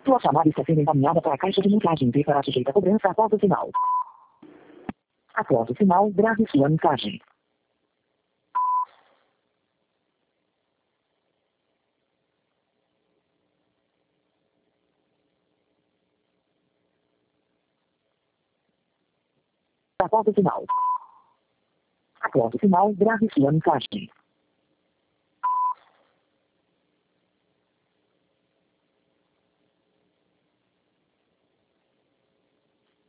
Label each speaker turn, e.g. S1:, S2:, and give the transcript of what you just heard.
S1: Sua chamada está sendo encaminhada para a caixa de mensagem e será sujeita a cobrança após o sinal. Após o sinal, grave sua mensagem. Após o sinal. Após o sinal, grave sua mensagem.